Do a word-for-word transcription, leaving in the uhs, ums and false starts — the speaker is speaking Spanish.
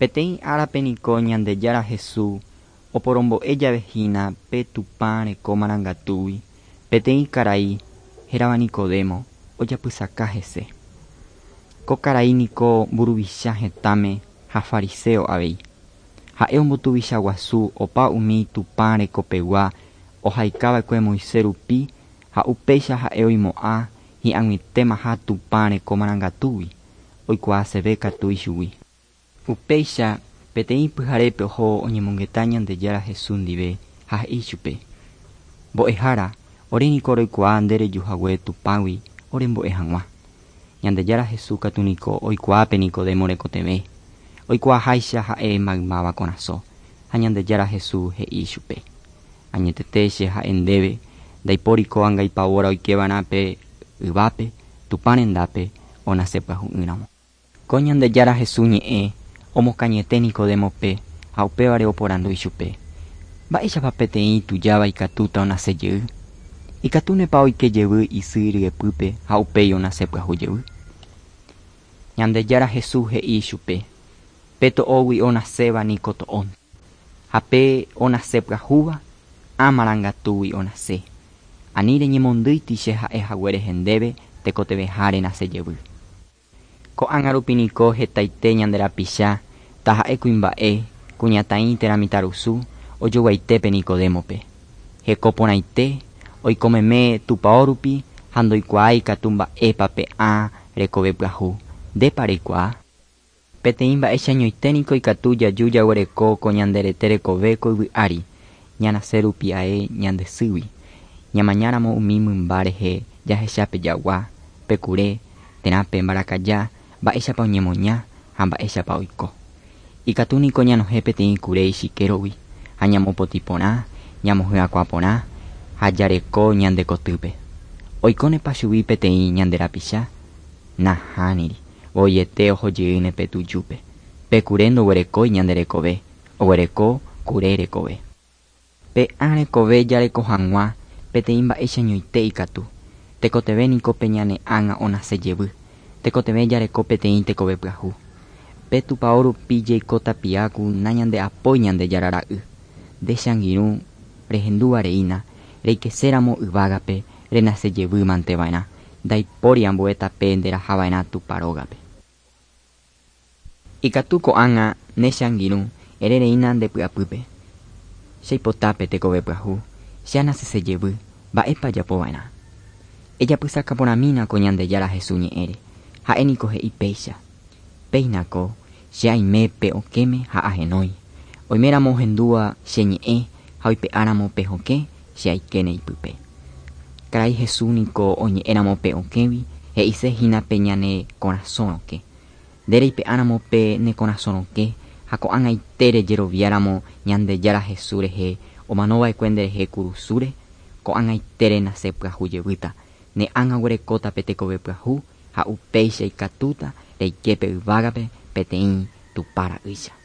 Peteĩ árape niko Ñandejára Jesús oporombo'ejavehína pe tupã reko marangatúgui. Peteĩ karai hérava Nicodemo ojapysaka hese. Ko karai niko mburuvicha hetãme ha fariseo avei. Ha'e ombotuvicha guasu opa umi tupã rekopegua ohaikava'ekue Moisés rupi ha upéicha ha'e oimo'ã hi'ag̃uitéma ha tupã reko marangatúgui oikuaa aseve katu ichugui. Upéicha peteĩ pyharépe oho oñemongeta Ñandejára Jesús ndive ha he'i chupe: Mbo'ehára, oréniko roikuaa nderejuhague tupãgui orembo'e hag̃ua. Ñandejára Jesús katu niko oikuaa pe Nicodemo rekotevẽ. Oikuaaháicha ha'e maymáva korasõ. Ha Ñandejára Jesús he'i chupe: Añetete che ha'e ndéve ndaipóriko ãngaipavóra oikeva'erã pe yvápe Tupã rendápe onasẽpyahú'ỹramo. Ko Ñandejára Jesús ñe'ẽ omokañete Nicodemope ha upévare oporandu ichupe: Mba'éichapa peteĩ tujáva ikatúta onasẽjey. Ikatúnepa oikejevy isy ryepýpe ha upéi onasẽpyahujevy. Ñandejára Jesús he'i chupe: Pe to'ógui onaséva niko to'ónte. Ha pe onasẽpyahúva ã marangatúgui onasẽ. Ani reñemondýiti che ha'ehague rehendéve tekotevẽha renasẽjevy. Ko ág̃a rupi niko hetaite ñande rapicha taha'e kuimba'e kuñataĩ térã ojoguaite pe Nicodémope. Heko porãite oikomeme tupão rupi ha ndoikuaa ikatu mba'épa pe ã rekove pyahu. Ndépa reikuaa. Peteĩ mba'éicha ñoiténiko ikatu jaju jaguereko ko ñande rete rekove ko yvy'ári ñanase rupi ae ñande sýgui. Ñamañáramo umi mymba rehe jahechápe jagua, pekure, térãpe mbarakaja, mba'éichapa oñemoña ha mba'éichapa oiko. Ikatu niko ñanohẽ peteĩ kure ichikérõgui ha ñamopotĩ porã, ñamohy'akua porã ha jareko ñande kotýpe. Oikónepa chugui peteĩ ñande rapicha. Nahániri voiete ohojeyýne pe tujúpe. Pekure ndoguerekói ñande rekove, oguereko kure rekove. Pe ã rekove jareko hag̃ua peteĩ mba'éicha ñoite ikatu. Tekotevẽ niko pe ñane ág̃a onasẽjevy. Tekotevẽ jareko peteĩ tekove pyahu. Pe tupão rupi jeiko tapiáku nañande apói Ñandejára ra'y. Ndechangirũ rehendúvareína reikeséramo yvágape renasẽjevy manteva'erã ndaipóri ambue tape nderahava'erã tuparógape. Ikatu ko ág̃a nechangirũ erereína ndepy'apýpe. Cheipota pe tekove pyahu che anasẽsejevy mba'épa japova'erã. Ejapysakaporãmína ko Ñandejára Jesús ñe'ẽre. Ha'éniko he'i péicha: Péinako che aimépe okéme ha ahenói. Oiméramo ohendúva che ñe'ẽ ha oipe'áramo pe hokẽ che aikéne ipype. Karai Jesús niko oñe'ẽramo pe okẽgui he'isehína pe ñane korasõ rokẽ. Nde reipe'áramo pe ne korasõ rokẽ ha ko'ag̃aite jeroviáramo Ñandejára Jesús rehe omanova'ekue nderehe kurusúre ko'ag̃aite renasẽpyahujevýta ne ág̃a guerekóta pe tekove pyahu ha upéicha ikatúta reiképe yvágape peteĩ Tupã ra'ýicha.